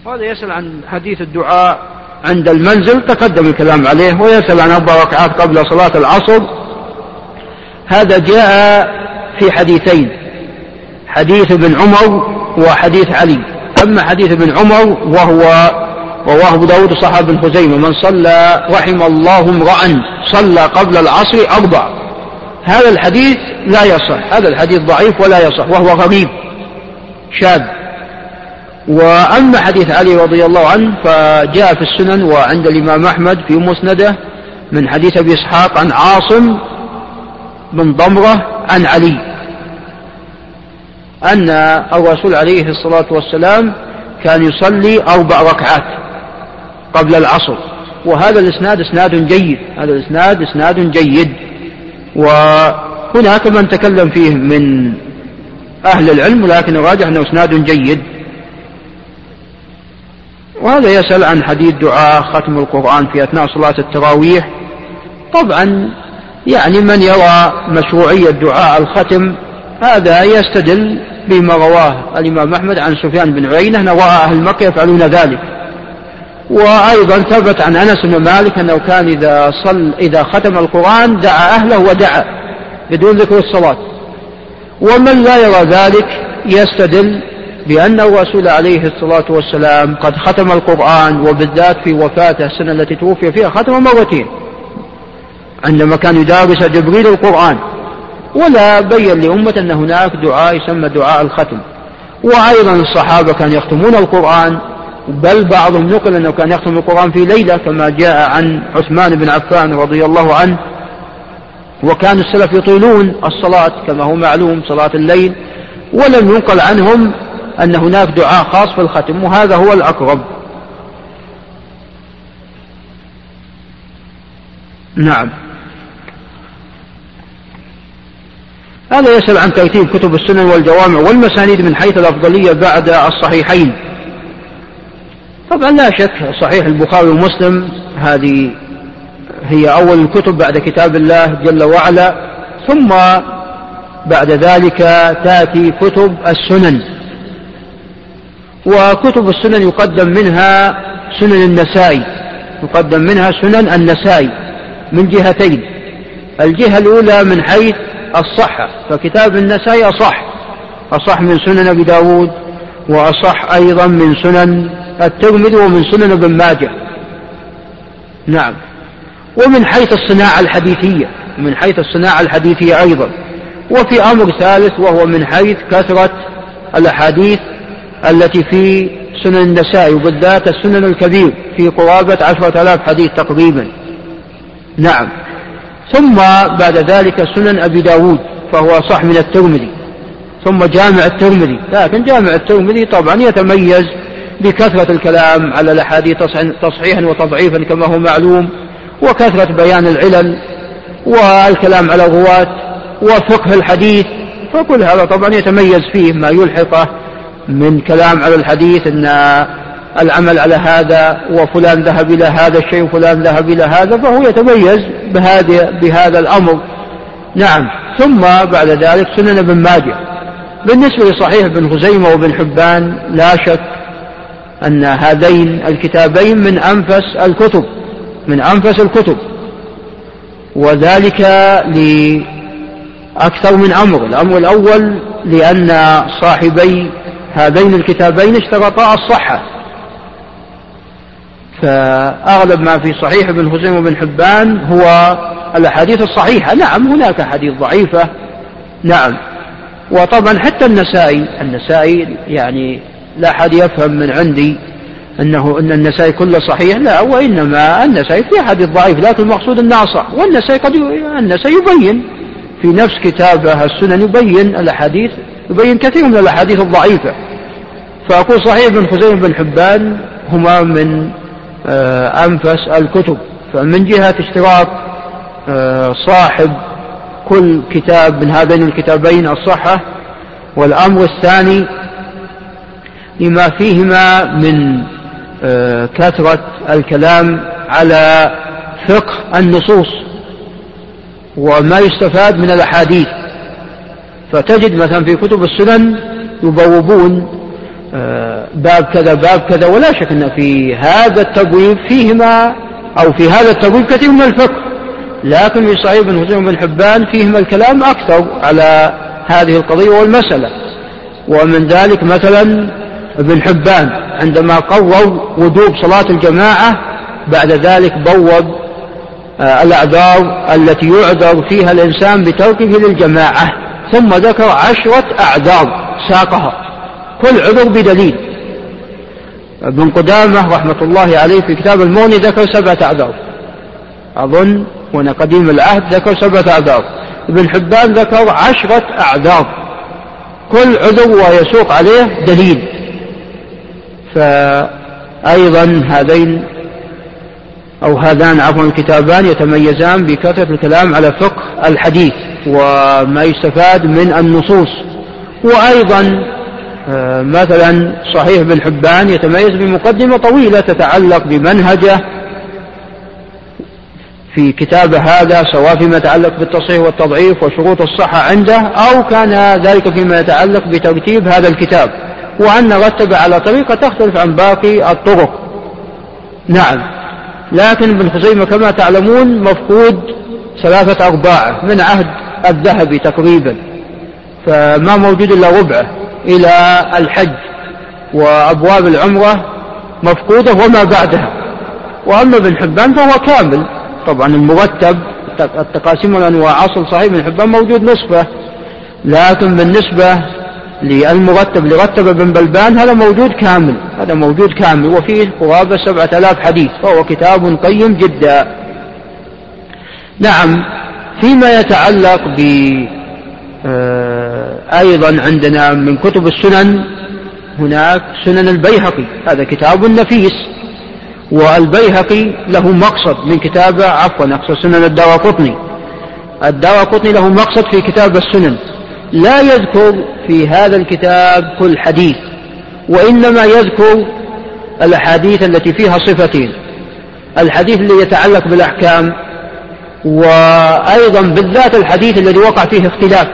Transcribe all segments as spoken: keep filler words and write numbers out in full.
هذا يسأل عن حديث الدعاء عند المنزل، تقدم الكلام عليه. ويسأل عن أربع ركعات قبل صلاة العصر. هذا جاء في حديثين، حديث ابن عمر وحديث علي. أما حديث ابن عمر وهو رواه أبو داود وصححه ابن خزيمة: من صلى رحم الله امرأ صلى قبل العصر أربع. هذا الحديث لا يصح، هذا الحديث ضعيف ولا يصح، وهو غريب شاذ. وأما حديث علي رضي الله عنه فجاء في السنن وعند الإمام أحمد في مسنده من حديث أبي إسحاق عن عاصم بن ضمرة عن علي أن الرسول عليه الصلاة والسلام كان يصلي أربع ركعات قبل العصر. وهذا الإسناد إسناد جيد، هذا الإسناد إسناد جيد. وهناك من تكلم فيه من أهل العلم، لكن الراجح أنه إسناد جيد. وهذا يسأل عن حديث دعاء ختم القرآن في أثناء صلاة التراويح. طبعا يعني من يرى مشروعية دعاء الختم هذا يستدل بما رواه الإمام أحمد عن سفيان بن عيينة أنه رأى أهل مكة يفعلون ذلك. وأيضا ثبت عن أنس بن مالك أنه كان إذا, صل إذا ختم القرآن دعا أهله ودعا بدون ذكر الصلاة. ومن لا يرى ذلك يستدل بأن الرسول عليه الصلاة والسلام قد ختم القرآن، وبالذات في وفاته السنة التي توفي فيها ختم مرتين عندما كان يدارس جبريل القرآن، ولا بين لأمة أن هناك دعاء يسمى دعاء الختم. وأيضا الصحابة كانوا يختمون القرآن، بل بعضهم نقل أنه كان يختم القرآن في ليلة كما جاء عن عثمان بن عفان رضي الله عنه. وكان السلف يطيلون الصلاة كما هو معلوم صلاة الليل، ولم ينقل عنهم أن هناك دعاء خاص في الختم، وهذا هو الأقرب. نعم. هذا يسأل عن ترتيب كتب السنن والجوامع والمسانيد من حيث الأفضلية بعد الصحيحين. طبعا لا شك صحيح البخاري ومسلم هذه هي أول الكتب بعد كتاب الله جل وعلا، ثم بعد ذلك تأتي كتب السنن. وكتب السنن يقدم منها سنن النسائي، يقدم منها سنن النسائي من جهتين: الجهة الأولى من حيث الصحة، فكتاب النسائي أصح أصح من سنن أبي داود، وأصح أيضا من سنن الترمذي ومن سنن ابن ماجه. نعم. ومن حيث الصناعة الحديثية، من حيث الصناعة الحديثية أيضا. وفي أمر ثالث وهو من حيث كثرة الأحاديث التي في سنن النسائي، وبالذات السنن الكبير في قرابة عشرة آلاف حديث تقريبا. نعم. ثم بعد ذلك سنن أبي داود فهو صح من الترمذي، ثم جامع الترمذي. لكن جامع الترمذي طبعا يتميز بكثرة الكلام على الأحاديث تصحيحا وتضعيفا كما هو معلوم، وكثرة بيان العلل والكلام على الرواة وفقه الحديث. فكل هذا طبعا يتميز فيه ما يلحقه من كلام على الحديث أن العمل على هذا، وفلان ذهب إلى هذا الشيء وفلان ذهب إلى هذا، فهو يتميز بهذا, بهذا الأمر. نعم. ثم بعد ذلك سنن ابن ماجه. بالنسبة لصحيح ابن خزيمة وابن حبان لا شك أن هذين الكتابين من أنفس الكتب من أنفس الكتب وذلك لأكثر من أمر. الأمر الأول لأن صاحبي هذين الكتابين اشترطا الصحة، فأغلب ما في صحيح ابن خزيمة وابن حبان هو الأحاديث الصحيحة. نعم هناك حديث ضعيفة. نعم. وطبعا حتى النسائي النسائي يعني لا أحد يفهم من عندي أنه أن النسائي كله صحيح، لا، وإنما النسائي في حديث ضعيف، لكن المقصود أنه صح. والنسائي قد النسائي يبين في نفس كتابه السنن، يبين الأحاديث، يبين كثير من الأحاديث الضعيفة. فأقول صحيح ابن خزيمة بن حبان هما من أنفس الكتب. فمن جهة اشتراط صاحب كل كتاب من هذين الكتابين الصحة. والأمر الثاني لما فيهما من كثرة الكلام على فقه النصوص وما يستفاد من الأحاديث. فتجد مثلا في كتب السنن يبوبون باب كذا باب كذا، ولا شك أن في هذا التبويب فيهما أو في هذا التبويب كثير من الفقه، لكن في صحيح ابن خزيمة بن حبان فيهما الكلام أكثر على هذه القضية والمسألة. ومن ذلك مثلا ابن حبان عندما قرر وجوب صلاة الجماعة بعد ذلك بوب الأعذار التي يعذر فيها الإنسان بتركه للجماعة، ثم ذكر عشرة أعذار ساقها كل عذر بدليل. ابن قدامة رحمة الله عليه في كتاب المغني ذكر سبعة أعذار، أظن وانا قديم العهد ذكر سبعة أعذار. ابن حبان ذكر عشرة أعذار كل عذر ويسوق عليه دليل. فأيضا هذين أو هذان عفوا الكتابان يتميزان بكثرة الكلام على فقه الحديث وما يستفاد من النصوص. وأيضا مثلا صحيح ابن حبان يتميز بمقدمة طويلة تتعلق بمنهجه في كتابه هذا، سواء فيما يتعلق بالتصحيح والتضعيف وشروط الصحة عنده، أو كان ذلك فيما يتعلق بترتيب هذا الكتاب، وأن رتب على طريقة تختلف عن باقي الطرق. نعم، لكن ابن خزيمة كما تعلمون مفقود ثلاثة أرباعه من عهد الذهبي تقريبا، فما موجود إلا ربعه إلى الحج، وأبواب العمرة مفقودة وما بعدها. وأما ابن حبان فهو كامل طبعا المرتب، التقاسيم والأنواع أصل صحيح ابن حبان موجود نصفه، لكن بالنسبة للمرتب اللي رتب ابن بلبان هذا موجود كامل، هذا موجود كامل وفيه قرابة سبعة آلاف حديث، فهو كتاب قيم جدا. نعم، فيما يتعلق ب أيضا عندنا من كتب السنن هناك سنن البيهقي، هذا كتاب نفيس، والبيهقي له مقصد من كتابه، عفوا أقصد سنن الدارقطني، الدارقطني له مقصد في كتاب السنن، لا يذكر في هذا الكتاب كل حديث، وإنما يذكر الأحاديث التي فيها صفتين، الحديث الذي يتعلق بالأحكام، وأيضا بالذات الحديث الذي وقع فيه اختلاف،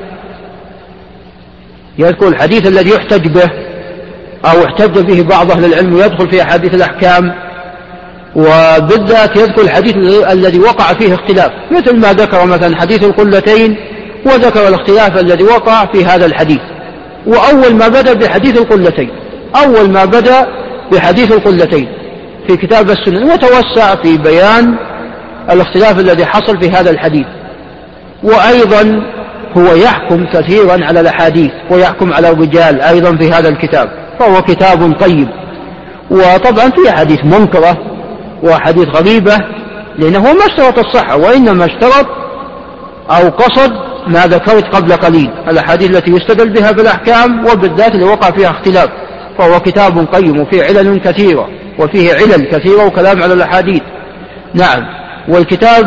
يذكر الحديث الذي يحتج به أو احتج به بعض أهل العلم ويدخل في أحاديث الأحكام، وبالذات يذكر الحديث الذي وقع فيه اختلاف، مثل ما ذكر مثلا حديث القلتين وذكر الاختلاف الذي وقع في هذا الحديث. وأول ما بدأ بحديث القلتين، أول ما بدأ بحديث القلتين في كتاب السنن، وتوسع في بيان الاختلاف الذي حصل في هذا الحديث. وأيضا هو يحكم كثيرا على الأحاديث ويحكم على الرجال أيضا في هذا الكتاب، فهو كتاب طيب. وطبعا فيه حديث منكرة وحديث غريبة، لأنه ما اشترط الصحة، وإنما اشترط أو قصد ما ذكرت قبل قليل، الأحاديث التي يستدل بها بالأحكام وبالذات اللي وقع فيها اختلاف. فهو كتاب قيم وفيه علل كثيرة، وفيه علل كثيرة وكلام على الأحاديث. نعم، والكتاب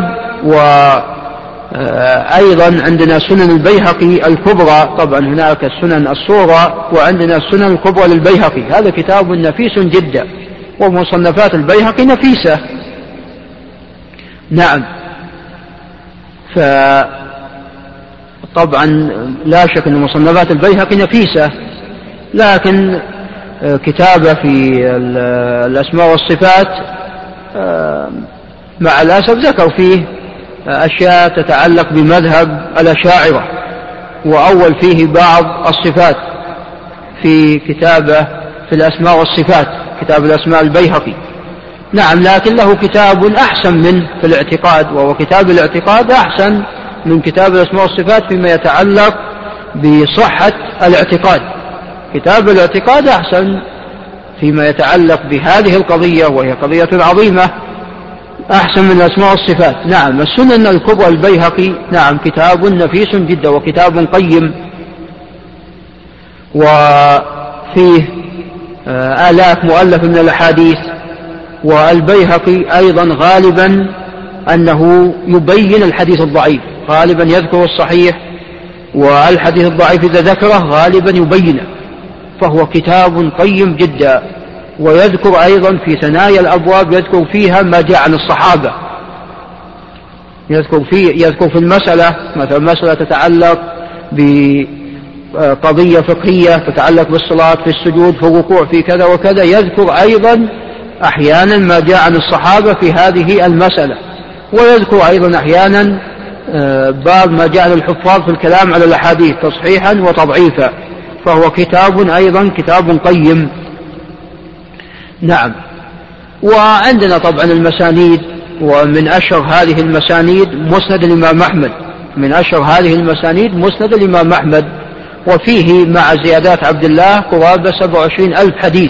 وأيضا عندنا سنن البيهقي الكبرى، طبعا هناك السنن الصغرى وعندنا السنن الكبرى للبيهقي، هذا كتاب نفيس جدا، ومصنفات البيهقي نفيسة. نعم، فطبعا لا شك أن مصنفات البيهقي نفيسة، لكن كتابه في الأسماء والصفات مع الأسف ذكر فيه أشياء تتعلق بمذهب الأشاعرة، وأول فيه بعض الصفات في كتابه في الأسماء والصفات، كتاب الأسماء البيهقي. نعم، لكن له كتاب أحسن منه في الاعتقاد، وهو كتاب الاعتقاد أحسن من كتاب الأسماء والصفات فيما يتعلق بصحة الاعتقاد. كتاب الاعتقاد أحسن فيما يتعلق بهذه القضية، وهي قضية عظيمة، أحسن من الأسماء والصفات. نعم، السنن الكبرى البيهقي نعم كتاب نفيس جدا وكتاب قيم، وفيه آلاف مؤلف من الأحاديث. والبيهقي أيضا غالبا أنه يبين الحديث الضعيف، غالبا يذكر الصحيح، والحديث الضعيف إذا ذكره غالبا يبينه، فهو كتاب قيم جدا. ويذكر أيضا في ثنايا الأبواب يذكر فيها ما جاء عن الصحابة، يذكر في, يذكر في المسألة مثلا مسألة تتعلق قضية فقهية تتعلق بالصلاة، في السجود، في الركوع، في كذا وكذا، يذكر أيضا أحيانا ما جاء عن الصحابة في هذه المسألة، ويذكر أيضا أحيانا بعض ما جاء للحفاظ في الكلام على الأحاديث تصحيحا وتضعيفا، فهو كتاب أيضا كتاب قيم. نعم. وعندنا طبعا المسانيد، ومن أشهر هذه المسانيد مسند الإمام أحمد، من أشهر هذه المسانيد مسند الإمام أحمد، وفيه مع زيادات عبد الله قرابة سبع وعشرين ألف حديث،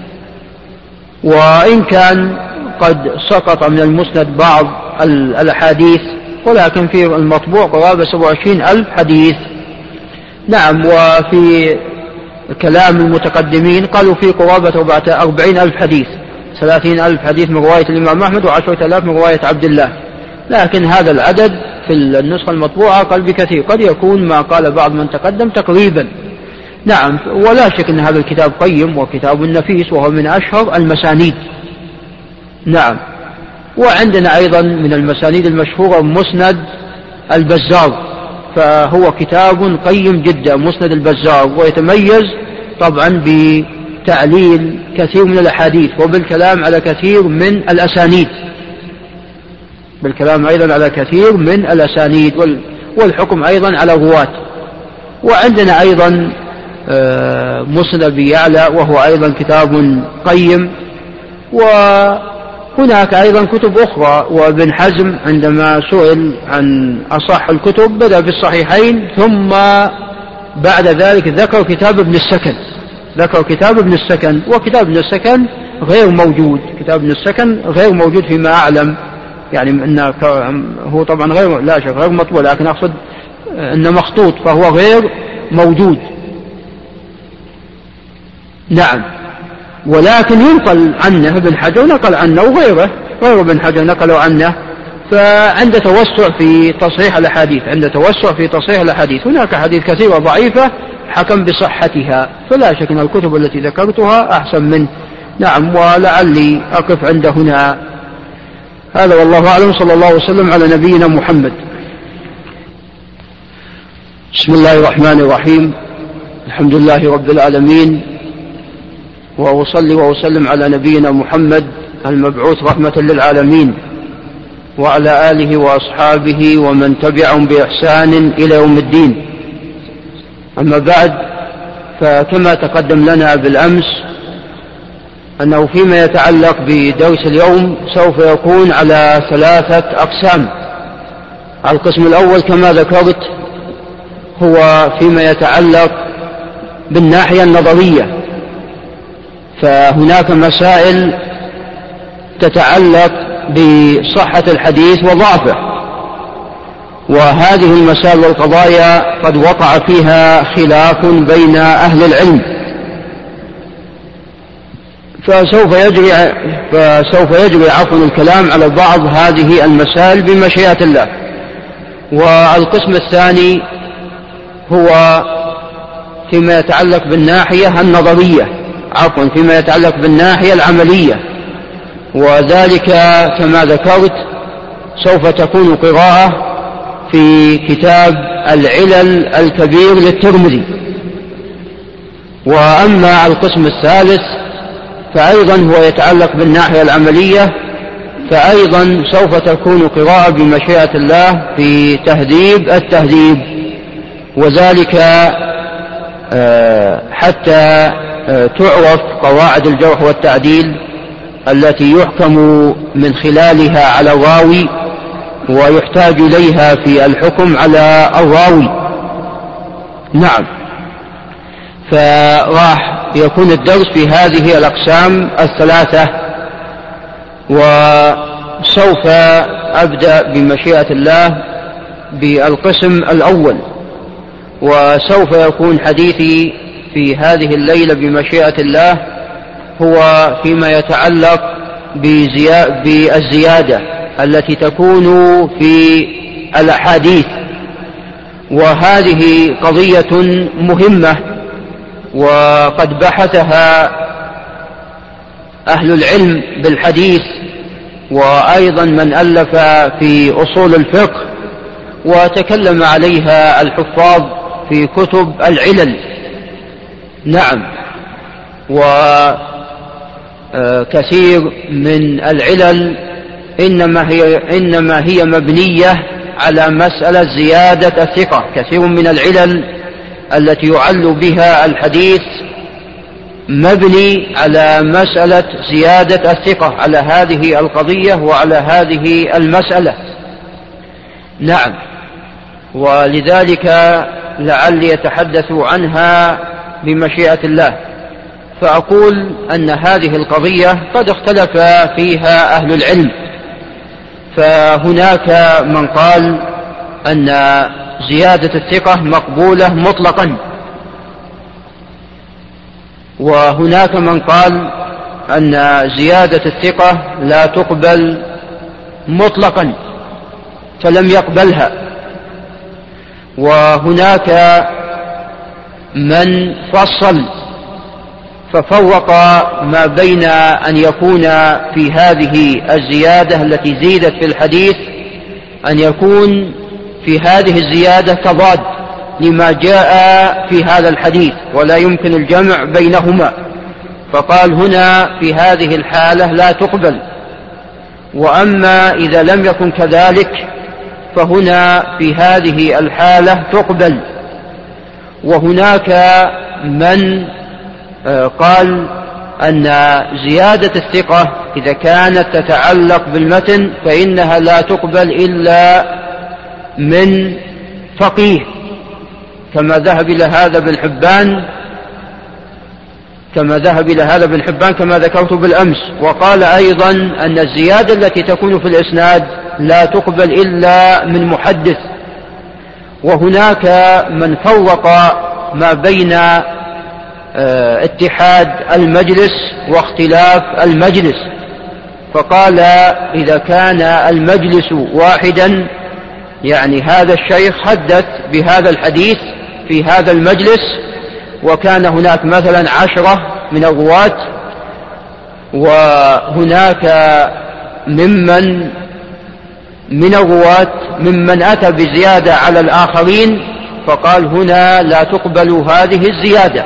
وإن كان قد سقط من المسند بعض الأحاديث، ولكن في المطبوع قرابة سبع وعشرين ألف حديث. نعم. وفي كلام المتقدمين قالوا في قرابة أربعين ألف حديث، ثلاثين ألف حديث من رواية الإمام أحمد وعشرة آلاف من رواية عبد الله، لكن هذا العدد في النسخة المطبوعة قل بكثير، قد يكون ما قال بعض من تقدم تقريبا. نعم. ولا شك أن هذا الكتاب قيم وكتاب نفيس، وهو من أشهر المسانيد. نعم. وعندنا أيضا من المسانيد المشهورة مسند البزار، فهو كتاب قيم جدا مسند البزار، ويتميز طبعا بتعليل كثير من الأحاديث وبالكلام على كثير من الأسانيد، بالكلام أيضا على كثير من الأسانيد والحكم أيضا على الرواة. وعندنا أيضا مسند أبي يعلى، وهو أيضا كتاب قيم. وهناك أيضا كتب أخرى، وابن حزم عندما سئل عن أصح الكتب بدأ بالصحيحين، ثم بعد ذلك ذكر كتاب ابن السكن، ذكر كتاب ابن السكن، وكتاب ابن السكن غير موجود، كتاب ابن السكن غير موجود فيما أعلم، يعني إنه هو طبعا غير، لا شك غير مطبوع، لكن أقصد إنه مخطوط، فهو غير موجود. نعم. ولكن ينقل عنه ابن حجر، نقل عنه وغيره، غير ابن حجر نقلوا عنه، فعند توسع في تصحيح الأحاديث، عند توسع في تصحيح الأحاديث، هناك حديث كثيرة ضعيفة حكم بصحتها، فلا شك أن الكتب التي ذكرتها أحسن منه. نعم. ولعلي أقف عند هنا. هذا والله أعلم. صلى الله وسلم على نبينا محمد. بسم الله الرحمن الرحيم. الحمد لله رب العالمين، وأصلي وأسلم على نبينا محمد المبعوث رحمة للعالمين، وعلى آله وأصحابه ومن تبعهم بإحسان إلى يوم الدين. أما بعد، فكما تقدم لنا بالأمس أنه فيما يتعلق بدرس اليوم سوف يكون على ثلاثة أقسام. القسم الأول كما ذكرت هو فيما يتعلق بالناحية النظرية، فهناك مسائل تتعلق بصحة الحديث وضعفه، وهذه المسائل والقضايا قد وقع فيها خلاف بين أهل العلم، فسوف يجري فسوف يجري عفوا الكلام على بعض هذه المسائل بمشيئة الله. والقسم الثاني هو فيما يتعلق بالناحية النظرية، عفوا فيما يتعلق بالناحية العملية، وذلك كما ذكرت سوف تكون قراءة في كتاب العلل الكبير للترمذي. وأما القسم الثالث فأيضا هو يتعلق بالناحية العملية، فأيضا سوف تكون قراءة بمشيئة الله في تهذيب التهذيب، وذلك حتى تعرف قواعد الجرح والتعديل التي يحكم من خلالها على الراوي ويحتاج إليها في الحكم على الراوي. نعم. فراح يكون الدرس في هذه الأقسام الثلاثة، وسوف أبدأ بمشيئة الله بالقسم الأول، وسوف يكون حديثي في هذه الليلة بمشيئة الله هو فيما يتعلق بالزيادة التي تكون في الأحاديث، وهذه قضية مهمة وقد بحثها أهل العلم بالحديث، وأيضا من ألف في أصول الفقه، وتكلم عليها الحفاظ في كتب العلل. نعم. وكثير من العلل إنما هي, إنما هي مبنية على مسألة زيادة الثقة. كثير من العلل التي يعل بها الحديث مبني على مسألة زيادة الثقة على هذه القضية وعلى هذه المسألة. نعم. ولذلك لعلي أتحدث عنها بمشيئة الله. فأقول أن هذه القضية قد اختلف فيها أهل العلم، فهناك من قال أن زيادة الثقة مقبولة مطلقا، وهناك من قال أن زيادة الثقة لا تقبل مطلقا فلم يقبلها. وهناك من فصل ففوق ما بين أن يكون في هذه الزيادة التي زيدت في الحديث أن يكون في هذه الزيادة تضاد لما جاء في هذا الحديث ولا يمكن الجمع بينهما، فقال هنا في هذه الحالة لا تقبل. وأما إذا لم يكن كذلك فهنا في هذه الحالة تقبل. وهناك من قال أن زيادة الثقة إذا كانت تتعلق بالمتن فإنها لا تقبل إلا من فقيه، كما ذهب إلى هذا ابن حبان كما ذهب إلى هذا ابن حبان كما ذكرت بالأمس. وقال أيضا أن الزيادة التي تكون في الإسناد لا تقبل إلا من محدث. وهناك من فوق ما بين اتحاد المجلس واختلاف المجلس، فقال إذا كان المجلس واحدا يعني هذا الشيخ حدث بهذا الحديث في هذا المجلس وكان هناك مثلا عشرة من الرواة وهناك ممن من الرواة ممن أتى بزيادة على الآخرين، فقال هنا لا تقبل هذه الزيادة،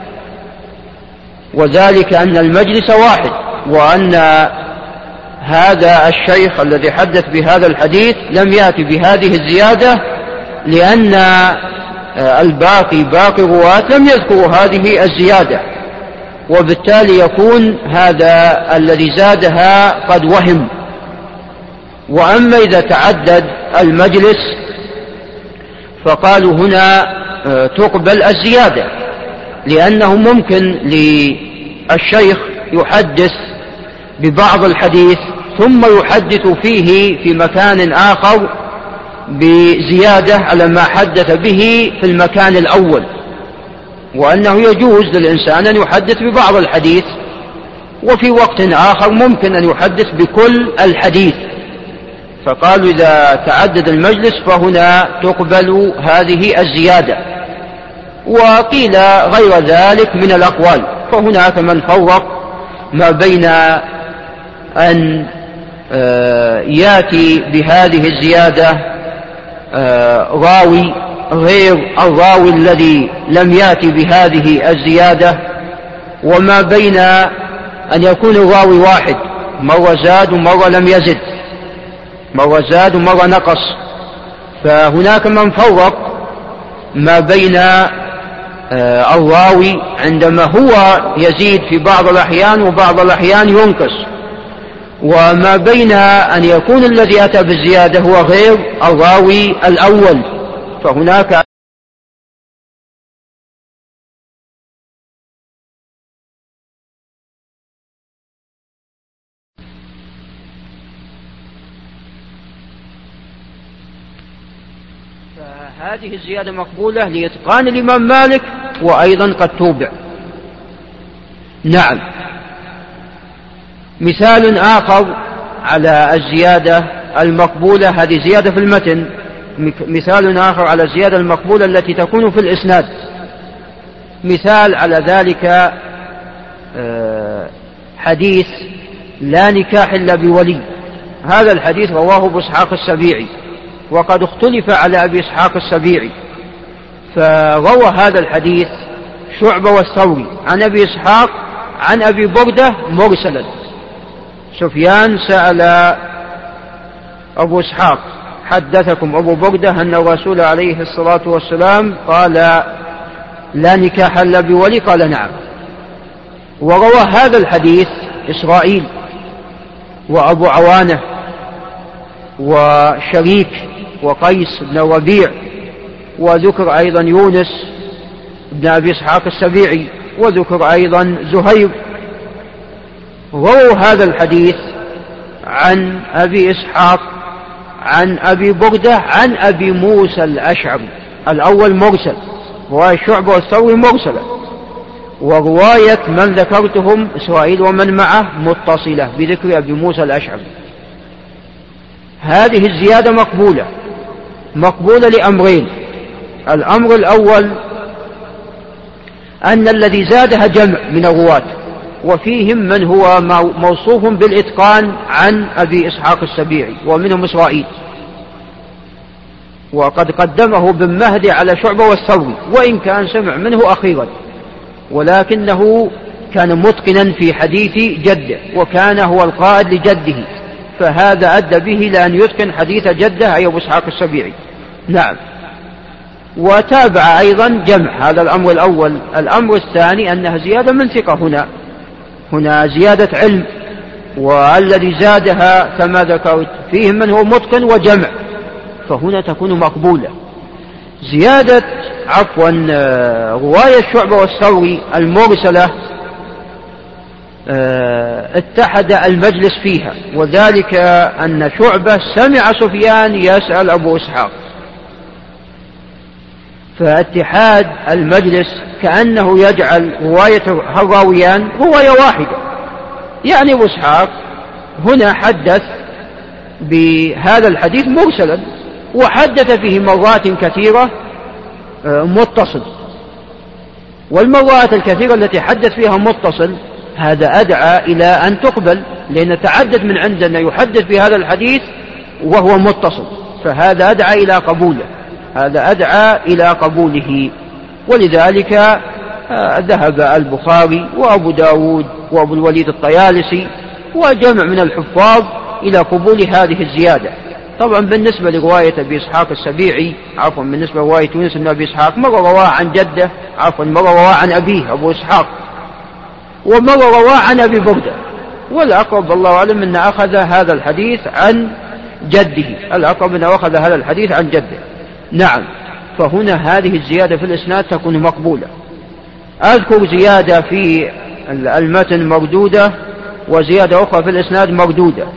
وذلك أن المجلس واحد وأن هذا الشيخ الذي حدث بهذا الحديث لم يأتي بهذه الزيادة لأن الباقي باقي الرواة لم يذكروا هذه الزيادة، وبالتالي يكون هذا الذي زادها قد وهم. وأما إذا تعدد المجلس فقالوا هنا تقبل الزيادة، لأنه ممكن للشيخ يحدث ببعض الحديث ثم يحدث فيه في مكان آخر بزيادة على ما حدث به في المكان الأول، وأنه يجوز للإنسان أن يحدث ببعض الحديث وفي وقت آخر ممكن أن يحدث بكل الحديث. فقالوا إذا تعدد المجلس فهنا تقبل هذه الزيادة. وقيل غير ذلك من الأقوال، فهناك من فرق ما بين أن يأتي بهذه الزيادة راوي غير الراوي الذي لم يأتي بهذه الزيادة، وما بين أن يكون الراوي واحد مرة زاد ومرة لم يزد، مرة زاد ومرة نقص. فهناك من فرق ما بين الراوي عندما هو يزيد في بعض الأحيان وبعض الأحيان ينقص، وما بين أن يكون الذي أتى بالزيادة هو غير الراوي الأول. فهناك فهذه الزيادة مقبولة لإتقان الإمام مالك وأيضا قد توبع. نعم. مثال آخر على الزيادة المقبولة، هذه زيادة في المتن، مثال آخر على الزيادة المقبولة التي تكون في الإسناد. مثال على ذلك حديث لا نكاح إلا بولي. هذا الحديث رواه أبو إسحاق السبيعي، وقد اختلف على أبي إسحاق السبيعي، فروى هذا الحديث شعبة والثوري عن أبي إسحاق عن أبي بردة مرسلا. سفيان سأل أبو إسحاق: حدثكم أبو بردة أن الرسول عليه الصلاة والسلام قال لا نكاح إلا بولي؟ قال نعم. وروى هذا الحديث إسرائيل وأبو عوانة وشريك وقيس بن ربيع، وذكر أيضا يونس بن أبي إسحاق السبيعي، وذكر أيضا زهير. رووا هذا الحديث عن أبي إسحاق عن أبي بردة عن أبي موسى الأشعري. الأول مرسل، رواية شعبة والثوري مرسلة، ورواية من ذكرتهم إسرائيل ومن معه متصلة بذكر أبي موسى الأشعري. هذه الزيادة مقبولة، مقبولة لأمرين. الأمر الأول أن الذي زادها جمع من الرواة، وفيهم من هو موصوف بالإتقان عن أبي إسحاق السبيعي ومنهم إسرائيل، وقد قدمه بن مهدي على شعبة والثوري، وإن كان سمع منه أخيرا، ولكنه كان متقنا في حديث جده، وكان هو القائد لجده، فهذا أدى به لأن يتقن حديث جده أي أبو إسحاق السبيعي. نعم. وتابع أيضا جمع. هذا الأمر الأول. الأمر الثاني أنها زيادة من ثقة. هنا هنا زيادة علم، والذي زادها كما ذكرت فيهم من هو متقن وجمع، فهنا تكون مقبولة. زيادة عفوا رواية الشعبة والثوري المرسلة اتحد المجلس فيها، وذلك أن شعبة سمع سفيان يسأل أبو إسحاق، فاتحاد المجلس كأنه يجعل رواية الراويان رواية واحدة. يعني أبو إسحاق هنا حدث بهذا الحديث مرسلا، وحدث فيه مرات كثيرة متصل، والمرات الكثيرة التي حدث فيها متصل هذا أدعى إلى أن تقبل، لأن تعدد من عندنا يحدث بهذا الحديث وهو متصل، فهذا أدعى إلى قبوله، هذا أدعى إلى قبوله. ولذلك ذهب البخاري وأبو داود وأبو الوليد الطيالسي وجمع من الحفاظ إلى قبول هذه الزيادة. طبعا بالنسبة لرواية أبي إسحاق السبيعي عفوا بالنسبة لرواية يونس بن أبي إسحاق، مرة رواه عن جده عفوا مرة رواه عن أبيه أبو إسحاق، ومرة رواه عن أبي بردة، والأقرب الله أعلم أن أخذ هذا الحديث عن جده، الأقرب أن أخذ هذا الحديث عن جده. نعم. فهنا هذه الزيادة في الإسناد تكون مقبولة. أذكر زيادة في المتن مردودة، وزيادة أخرى في الإسناد مردودة.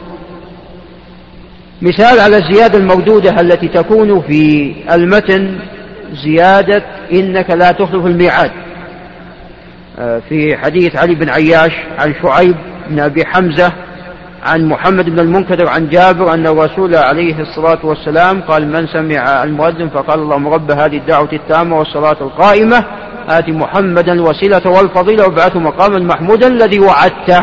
مثال على الزيادة المردودة التي تكون في المتن زيادة إنك لا تخلف الميعاد، في حديث علي بن عياش عن شعيب بن أبي حمزة عن محمد بن المنكدر عن جابر أن الرسول عليه الصلاة والسلام قال: من سمع المؤذن فقال اللهم رب هذه الدعوة التامة والصلاة القائمة آت محمدا الوسيلة والفضيلة وابعثه مقاما محمودا الذي وعدته.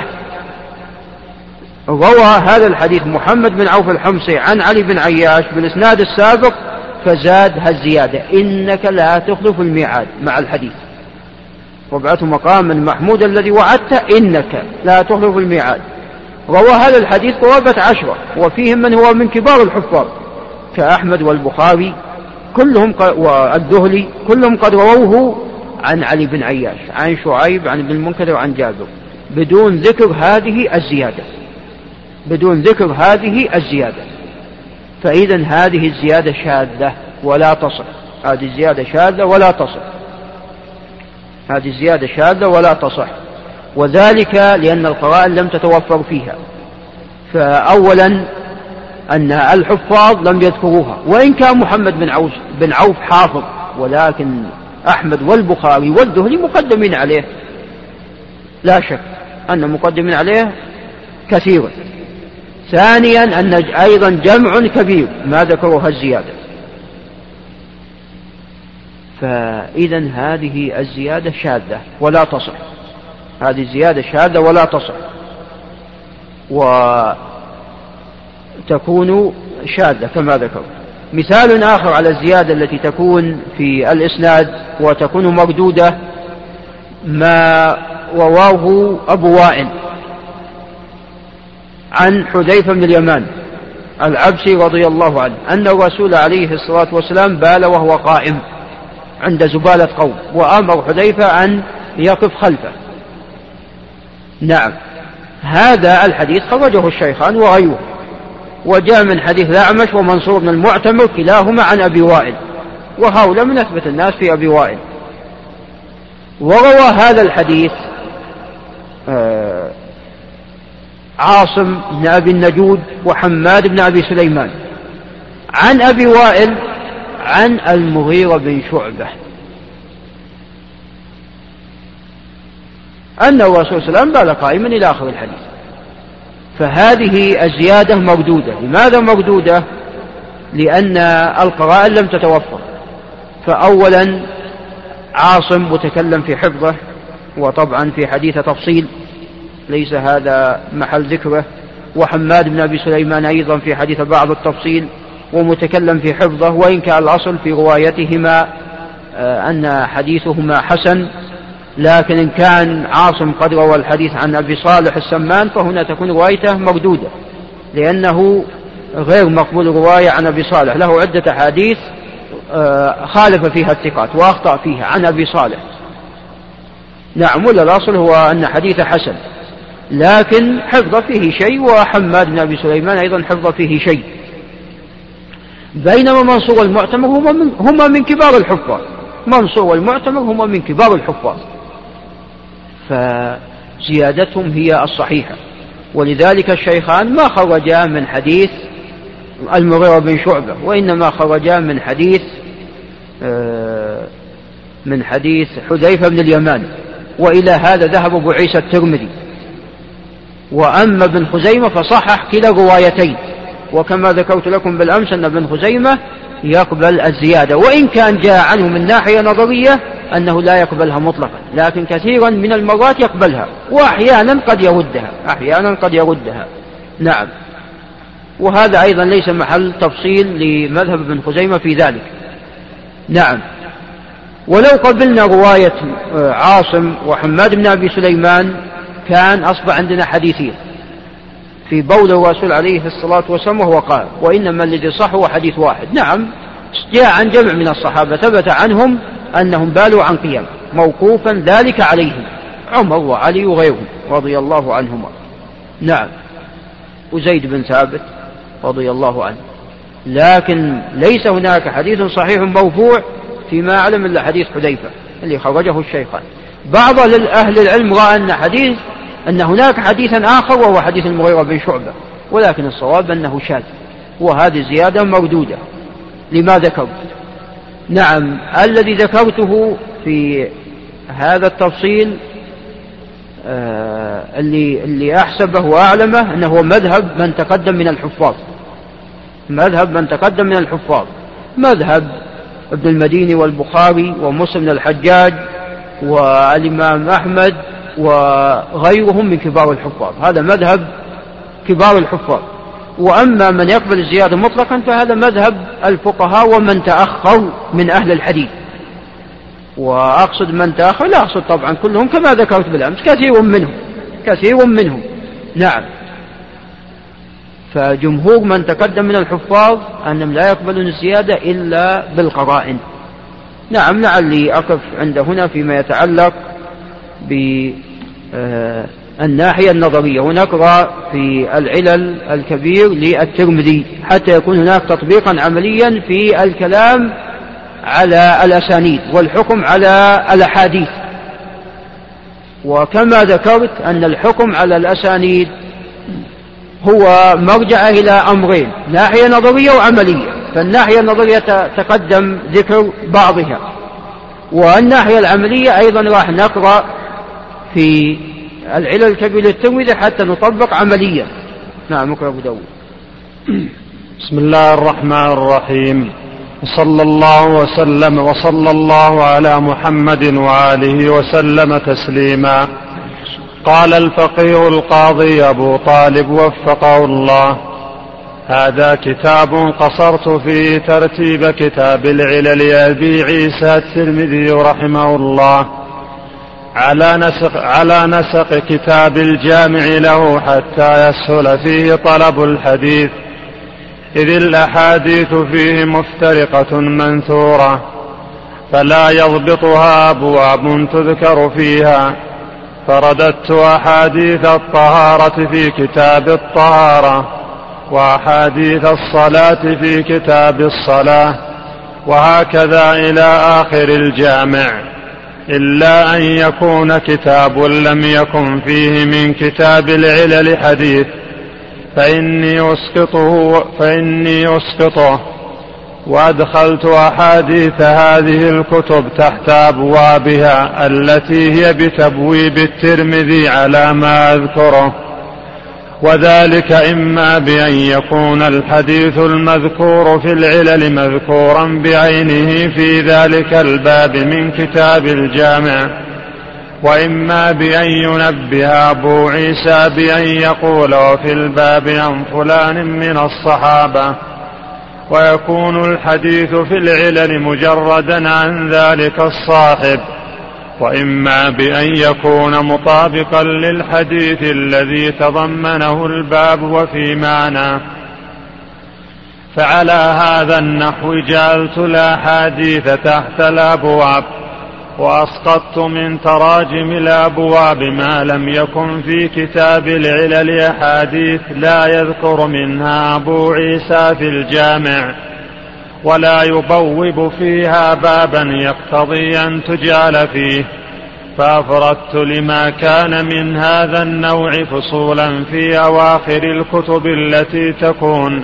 روى هذا الحديث محمد بن عوف الحمصي عن علي بن عياش بالإسناد السابق، فزاد هالزيادة إنك لا تخلف الميعاد مع الحديث، وابعثه مقاما محمودا الذي وعدته إنك لا تخلف الميعاد. روى هذا الحديث قرابة عشرة، وفيهم من هو من كبار الحفاظ كأحمد والبخاري كلهم والذهلي كلهم قد رووه عن علي بن عياش عن شعيب عن ابن المنكدر عن جابر بدون ذكر هذه الزيادة، بدون ذكر هذه الزيادة. فإذا هذه الزيادة شاذة ولا تصح، هذه الزيادة شاذة ولا تصح، هذه الزيادة شاذة ولا تصح، وذلك لأن القرائن لم تتوفر فيها. فأولا أن الحفاظ لم يذكروها، وإن كان محمد بن عوف, بن عوف حافظ، ولكن أحمد والبخاري والذهلي مقدمين عليه، لا شك أن مقدمين عليه كثيرا. ثانيا أن أيضا جمع كبير ما ذكروها الزيادة، فإذا هذه الزيادة شاذة ولا تصح، هذه الزيادة شاذة ولا تصح، وتكون شاذة كما ذكر. مثال آخر على الزيادة التي تكون في الإسناد وتكون مردودة ما رواه أبو وائل عن حذيفة بن اليمان العبسي رضي الله عنه أن الرسول عليه الصلاة والسلام بال وهو قائم عند زبالة قوم، وأمر حذيفة أن يقف خلفه. نعم، هذا الحديث خرجه الشيخان وغيره، وجاء من حديث الأعمش ومنصور بن المعتمر كلاهما عن أبي وائل، وهؤلاء من أثبت الناس في أبي وائل. وروى هذا الحديث آه عاصم بن أبي النجود وحماد بن أبي سليمان عن أبي وائل عن المغيرة بن شعبة أن الرسول صلى الله عليه وسلم بال قائما إلى آخر الحديث. فهذه الزيادة مردودة. لماذا مردودة؟ لأن القرائن لم تتوفر. فأولا عاصم متكلم في حفظه، وطبعا في حديث تفصيل ليس هذا محل ذكره، وحماد بن أبي سليمان أيضا في حديث بعض التفصيل ومتكلم في حفظه، وإن كان الأصل في روايتهما أن حديثهما حسن، لكن إن كان عاصم قد روى الحديث عن أبي صالح السمان فهنا تكون روايته مردودة، لأنه غير مقبول رواية عن أبي صالح، له عدة حديث خالف فيها الثقات وأخطأ فيها عن أبي صالح. نعم، ولا الأصل هو أن حديث حسن، لكن حفظ فيه شيء، وحماد بن أبي سليمان أيضا حفظ فيه شيء. بينما منصور والمعتمر هما من, هما من كبار الحفاظ، منصور والمعتمر هما من كبار الحفاظ، فزيادتهم هي الصحيحة. ولذلك الشيخان ما خرجا من حديث المغيرة بن شعبة، وإنما خرجا من حديث من حديث حذيفة بن اليمان، وإلى هذا ذهب أبو عيسى الترمذي. وأما ابن خزيمة فصحح كلا روايتين، وكما ذكرت لكم بالأمس أن ابن خزيمة يقبل الزيادة، وإن كان جاء عنه من ناحية نظرية أنه لا يقبلها مطلقا، لكن كثيرا من المرات يقبلها، وأحيانا قد يردها أحيانا قد يردها نعم، وهذا أيضا ليس محل تفصيل لمذهب ابن خزيمة في ذلك. نعم، ولو قبلنا رواية عاصم وحماد بن أبي سليمان كان أصبح عندنا حديثين في بول الرسول عليه الصلاة والسلام وهو قال وإنما الذي صح هو حديث واحد. نعم، جاء عن جمع من الصحابة ثبت عنهم أنهم بالوا عن قيام موقوفا ذلك عليهم، عمر وعلي وغيرهم رضي الله عنهما. نعم، وزيد بن ثابت رضي الله عنه، لكن ليس هناك حديث صحيح مرفوع فيما أعلم إلا حديث حذيفة اللي خرجه الشيخان. بعض أهل العلم رأى أن حديث أن هناك حديثا آخر وهو حديث المغيرة بن شعبة، ولكن الصواب أنه شاذ، وهذه زيادة مردودة لما ذكرت. نعم، الذي ذكرته في هذا التفصيل آه اللي, اللي أحسبه وأعلمه أنه مذهب من تقدم من الحفاظ، مذهب من تقدم من الحفاظ، مذهب ابن المديني والبخاري ومسلم بن الحجاج والإمام أحمد وغيرهم من كبار الحفاظ، هذا مذهب كبار الحفاظ. وأما من يقبل الزيادة مطلقا فهذا مذهب الفقهاء ومن تأخر من أهل الحديث، وأقصد من تأخر لا أقصد طبعا كلهم كما ذكرت بالأمس، كثير منهم كثير منهم نعم. فجمهور من تقدم من الحفاظ أنهم لا يقبلون الزيادة إلا بالقرائن. نعم، لعلي أقف عند هنا فيما يتعلق بالناحية النظرية، ونقرأ في العلل الكبير للترمذي حتى يكون هناك تطبيقا عمليا في الكلام على الأسانيد والحكم على الأحاديث. وكما ذكرت أن الحكم على الأسانيد هو مرجع إلى أمرين، ناحية نظرية وعملية. فالناحية النظرية تقدم ذكر بعضها، والناحية العملية أيضا راح نقرأ في العلل الكبير للترمذي حتى نطبق عمليا. نعم، مكرم أبو داود. بسم الله الرحمن الرحيم، صلى الله وسلم وصلى الله على محمد وآله وسلم تسليما. قال الفقيه القاضي أبو طالب وفقه الله: هذا كتاب قصرت فيه ترتيب كتاب العلل لأبي عيسى الترمذي رحمه الله على نسق, على نسق كتاب الجامع له حتى يسهل فيه طلب الحديث، إذ الأحاديث فيه مفترقة منثورة فلا يضبطها أبواب تذكر فيها، فرددت أحاديث الطهارة في كتاب الطهارة، وأحاديث الصلاة في كتاب الصلاة، وهكذا إلى آخر الجامع، إلا أن يكون كتاب لم يكن فيه من كتاب العلل حديث فإني أسقطه, فإني أسقطه وأدخلت أحاديث هذه الكتب تحت أبوابها التي هي بتبويب الترمذي على ما أذكره، وذلك إما بأن يكون الحديث المذكور في العلل مذكورا بعينه في ذلك الباب من كتاب الجامع، وإما بأن ينبه أبو عيسى بأن يقول وفي الباب عن فلان من الصحابة، ويكون الحديث في العلل مجردا عن ذلك الصاحب، وإما بأن يكون مطابقا للحديث الذي تضمنه الباب وفي معنى. فعلى هذا النحو جعلت الأحاديث تحت الأبواب، وأسقطت من تراجم الأبواب ما لم يكن في كتاب العلل أحاديث لا يذكر منها أبو عيسى في الجامع، ولا يبوب فيها بابا يقتضي أن تجعل فيه، فأفردت لما كان من هذا النوع فصولا في أواخر الكتب التي تكون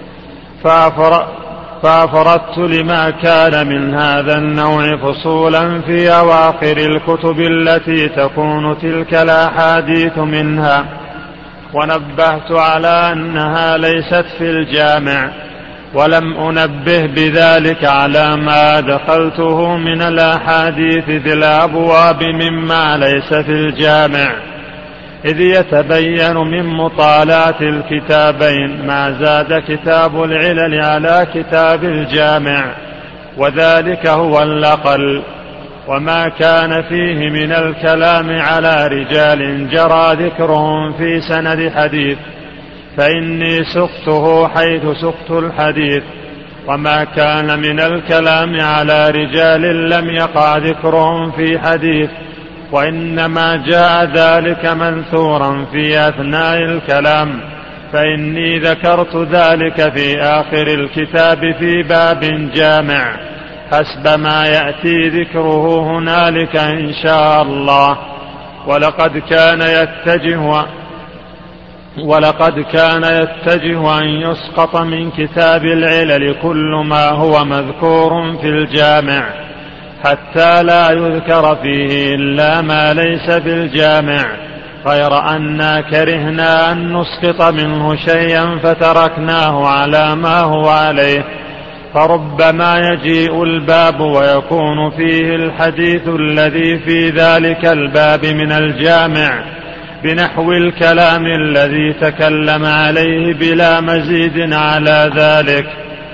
فأفردت لما كان من هذا النوع فصولا في أواخر الكتب التي تكون تلك الأحاديث منها، ونبهت على أنها ليست في الجامع، ولم أنبه بذلك على ما دخلته من الأحاديث ذي الأبواب مما ليس في الجامع، إذ يتبين من مطالعة الكتابين ما زاد كتاب العلل على كتاب الجامع، وذلك هو الأقل. وما كان فيه من الكلام على رجال جرى ذكرهم في سند حديث فإني سقته حيث سقت الحديث، وما كان من الكلام على رجال لم يقع ذكرهم في حديث وإنما جاء ذلك منثورا في أثناء الكلام فإني ذكرت ذلك في آخر الكتاب في باب جامع حسب ما يأتي ذكره هنالك إن شاء الله. ولقد كان يتجه ولقد كان يتجه أن يسقط من كتاب العلل كل ما هو مذكور في الجامع حتى لا يذكر فيه إلا ما ليس في الجامع، غير أننا كرهنا أن نسقط منه شيئا فتركناه على ما هو عليه، فربما يجيء الباب ويكون فيه الحديث الذي في ذلك الباب من الجامع بنحو الكلام الذي تكلم عليه بلا مزيد على ذلك.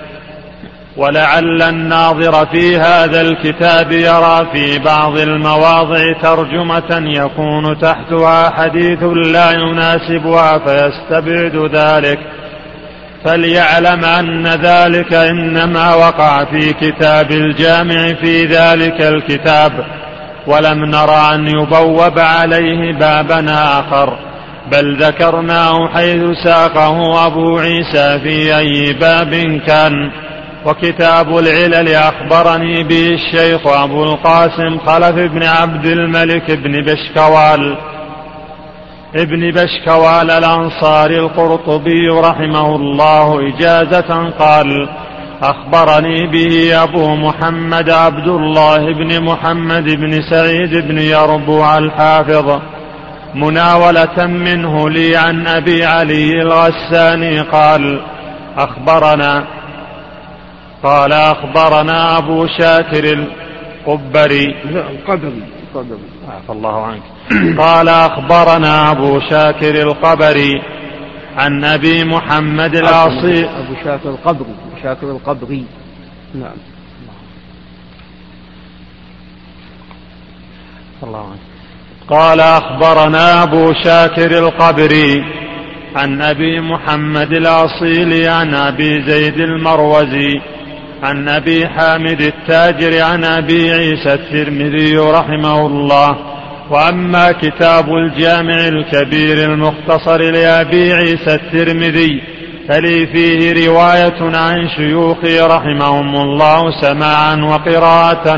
ولعل الناظر في هذا الكتاب يرى في بعض المواضع ترجمة يكون تحتها حديث لا يناسبها فيستبعد ذلك، فليعلم أن ذلك إنما وقع في كتاب الجامع في ذلك الكتاب، ولم نرى أن يبوب عليه بابا آخر، بل ذكرناه حيث ساقه أبو عيسى في أي باب كان. وكتاب العلل أخبرني به الشيخ أبو القاسم خلف بن عبد الملك بن بشكوال ابن بشكوال الأنصاري القرطبي رحمه الله إجازة قال: أخبرني به أبو محمد عبد الله بن محمد بن سعيد بن يربوع الحافظ مناولة منه لي عن أبي علي الغساني قال: أخبرنا قال أخبرنا أبو شاكر القبري القدري عفى الله عنك قال أخبرنا أبو شاكر القبري عن أبي محمد العاصي أبو شاكر القبري شاكر القبري نعم. الله قال أخبرنا أبو شاكر القبري عن أبي محمد الأصيل عن أبي زيد المروزي عن أبي حامد التاجر عن أبي عيسى الترمذي رحمه الله. وأما كتاب الجامع الكبير المختصر لأبي عيسى الترمذي فلي فيه رواية عن شيوخي رحمهم الله سماعا وقراءة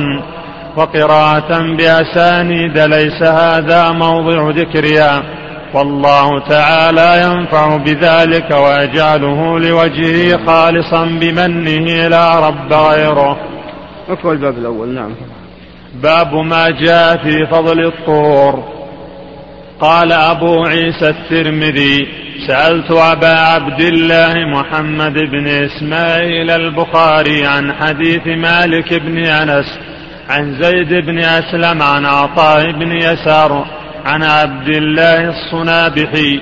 وقراءة بأسانيد ليس هذا موضع ذكرها، والله تعالى ينفع بذلك ويجعله لوجهه خالصا بمنه لا رب غيره. اقرأ الباب الأول. نعم. باب ما جاء في فضل الطهور. قال أبو عيسى الترمذي سألت أبا عبد الله محمد بن إسماعيل البخاري عن حديث مالك بن أنس عن زيد بن أسلم عن عطاء بن يسار عن عبد الله الصنابحي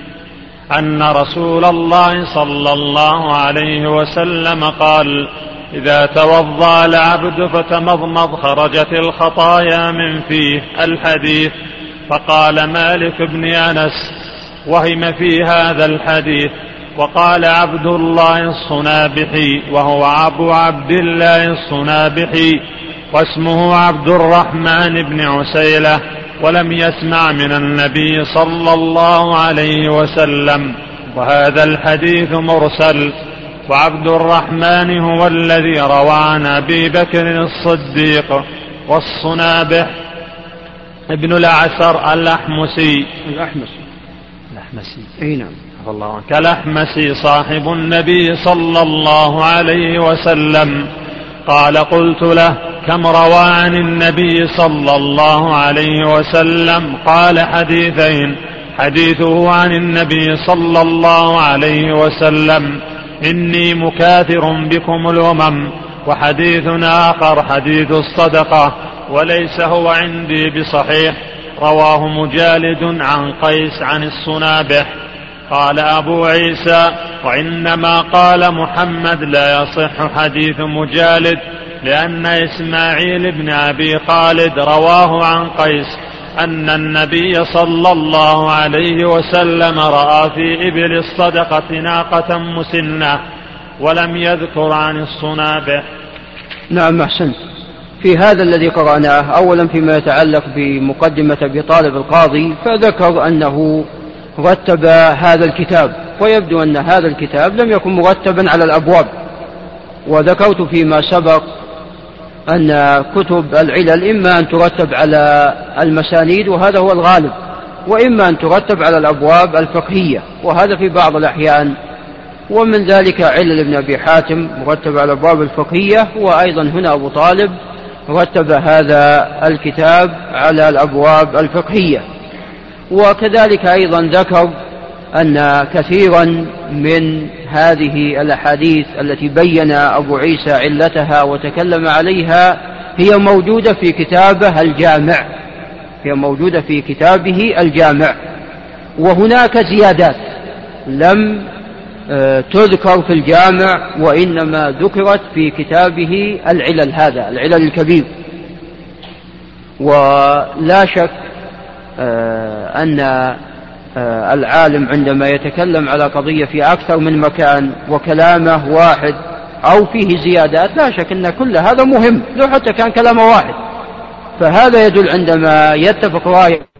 أن رسول الله صلى الله عليه وسلم قال: إذا توضأ العبد فتمضمض خرجت الخطايا من فيه. الحديث. فقال مالك بن أنس وهم في هذا الحديث. وقال عبد الله الصنابحي وهو أبو عبد الله الصنابحي واسمه عبد الرحمن بن عسيلة ولم يسمع من النبي صلى الله عليه وسلم، وهذا الحديث مرسل. وعبد الرحمن هو الذي روى عن أبي بكر الصديق. والصنابح ابن الأعسر الأحمسي الأحمسي الأحمسي أي نعم الله كالأحمسي صاحب النبي صلى الله عليه وسلم. قال: قلت له: كم روى عن النبي صلى الله عليه وسلم؟ قال: حديثين. حديثه عن النبي صلى الله عليه وسلم: إني مكاثر بكم الأمم. وحديث آخر حديث الصدقة، وليس هو عندي بصحيح. رواه مجالد عن قيس عن الصنابح. قال أبو عيسى: وإنما قال محمد لا يصح حديث مجالد، لأن إسماعيل بن أبي خالد رواه عن قيس أن النبي صلى الله عليه وسلم رأى في إبل الصدقة ناقة مسنة، ولم يذكر عن الصنابح. نعم أحسنت. في هذا الذي قرأناه أولا فيما يتعلق بمقدمة أبي طالب القاضي، فذكر أنه رتب هذا الكتاب، ويبدو أن هذا الكتاب لم يكن مرتبا على الأبواب. وذكرت فيما سبق أن كتب العلل إما أن ترتب على المسانيد وهذا هو الغالب، وإما أن ترتب على الأبواب الفقهية وهذا في بعض الأحيان. ومن ذلك علل ابن أبي حاتم مرتب على الأبواب الفقهية، وأيضا هنا أبو طالب رتب هذا الكتاب على الأبواب الفقهية. وكذلك أيضا ذكر أن كثيرا من هذه الأحاديث التي بين أبو عيسى علتها وتكلم عليها هي موجودة في كتابه الجامع هي موجودة في كتابه الجامع. وهناك زيادات لم تذكر في الجامع، وإنما ذكرت في كتابه العلل، هذا العلل الكبير. ولا شك أن العالم عندما يتكلم على قضية في أكثر من مكان وكلامه واحد أو فيه زيادات، لا شك أن كل هذا مهم لو حتى كان كلامه واحد. فهذا يدل عندما يتفق رأي